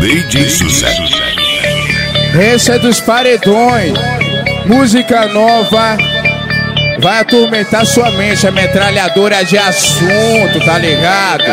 DJ Sucesso. Essa é dos paredões, música nova, vai atormentar sua mente, é metralhadora de assunto, tá ligado?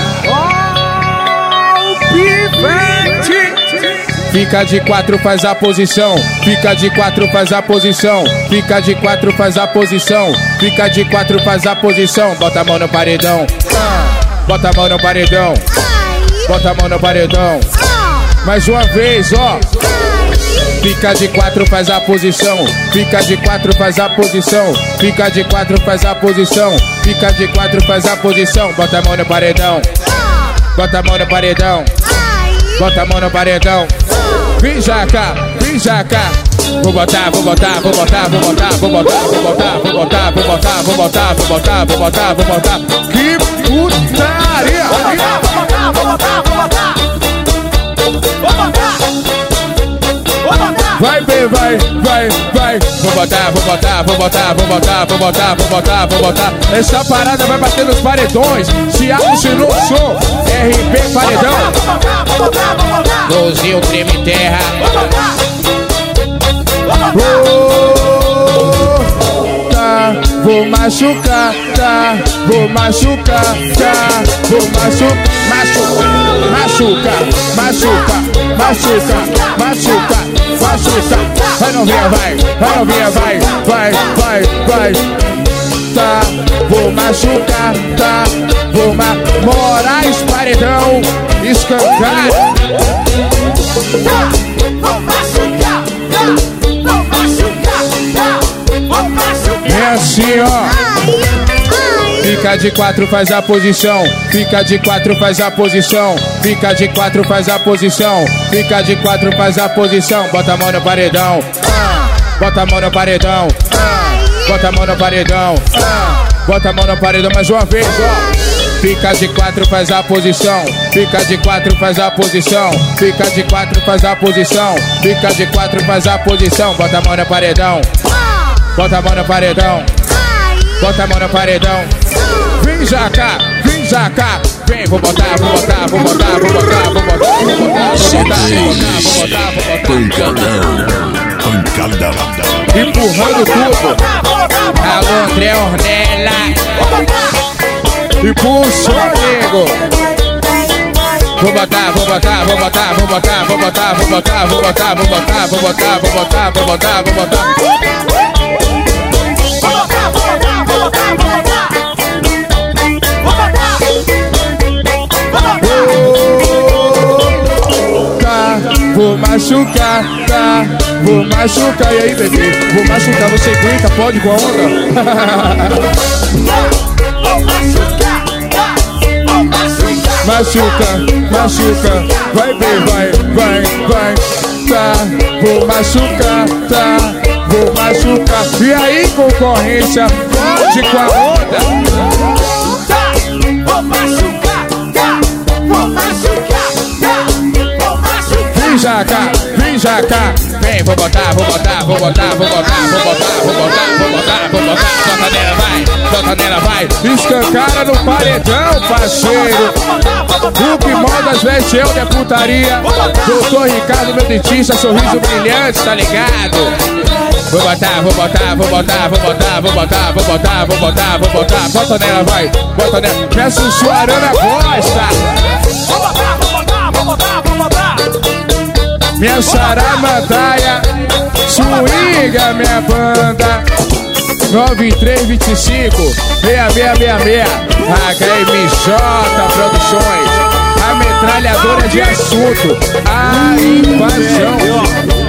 Fica de quatro, faz a posição. Fica de quatro, faz a posição. Fica de quatro, faz a posição. Fica de quatro, faz a posição. Bota a mão no paredão. Bota a mão no paredão. Bota a mão no paredão. Mais uma vez, ó. Fica de quatro, faz a posição. Fica de quatro, faz a posição. Fica de quatro, faz a posição. Fica de quatro, faz a posição. Bota a mão no paredão. Bota a mão no paredão. Bota a mão no paredão. Vem já cá, vem já cá. Vou botar, vou botar, vou botar, vou botar, vou botar, vou botar, vou botar, vou botar, vou botar, vou botar, vou botar, vou botar. Que putaria! Vou botar, vou botar, vou botar, vou botar. Vou botar. Vou botar. Vai, vai, vai, vai. Vou botar, vou botar, vou botar, vou botar, vou botar, vou botar, vou botar. Essa parada vai bater nos paredões. Se alucinou o som, RP paredão. Vou botar, vou botar, vou botar. Rosinho treme terra. Vou botar. Tá, vou machucar, tá, vou machucar, tá, vou machucar, machuca, machuca, machuca, machuca, machuca. Vai novinha, vai novinha, vai, vai. Tá, vou machucar, tá, vou Moraes paredão, escancar. Vou machucar, vou machucar, vou machucar. É assim, ó. Fica de quatro, faz a posição. Fica de quatro, faz a posição. Fica de quatro, faz a posição. Fica de quatro, faz a posição. Bota a mão no paredão. Bota a mão no paredão. Bota a mão no paredão. Bota a mão no paredão mais uma vez, ó. Fica de quatro, faz a posição. Fica de quatro, faz a posição. Fica de quatro, faz a posição. Fica de quatro, faz a posição. Bota a mão no paredão. Bota a mão no paredão. Bota a mão no paredão. Vem já cá, vem já cá. Vem, vou botar, vou botar, vou botar, vou botar, vou botar, vou botar, vou botar, vou botar, vou botar. Pancadão. Empurrando tudo. Alô, André Ornella. Impulso, amigo. Vou botar, vou botar, vou botar, vou botar, vou botar, vou botar, vou botar, vou botar, vou botar, vou botar, vou botar, vou botar. Vou machucar, tá? Vou machucar. E aí, bebê? Vou machucar, você aguenta? Pode com a onda? Vou machucar, vou machucar. Machuca, machuca. Vai, bebê, vai. Tá, vou machucar, tá? Vou machucar. E aí, concorrência? Pode com a onda? Vou machucar, vou machucar. Vem já cá, vem já cá. Vem, vou botar, vou botar, vou botar, vou botar, vou botar, vou botar, vou botar, vou botar. Bota nela, vai, bota nela, vai. Escancara no paredão, parceiro. O que moda as veste eu de putaria. Doutor Ricardo, meu dentista, sorriso brilhante, tá ligado? Vou botar, vou botar, vou botar, vou botar, vou botar, vou botar, vou botar, vou botar. Bota nela, vai, bota nela. Minha sussuarana gosta. Vou botar, vou botar, vou botar, vou botar. Minha saramataia, swinga minha banda. 9325 6666 HMJ Produções. A metralhadora de assunto. A invasão.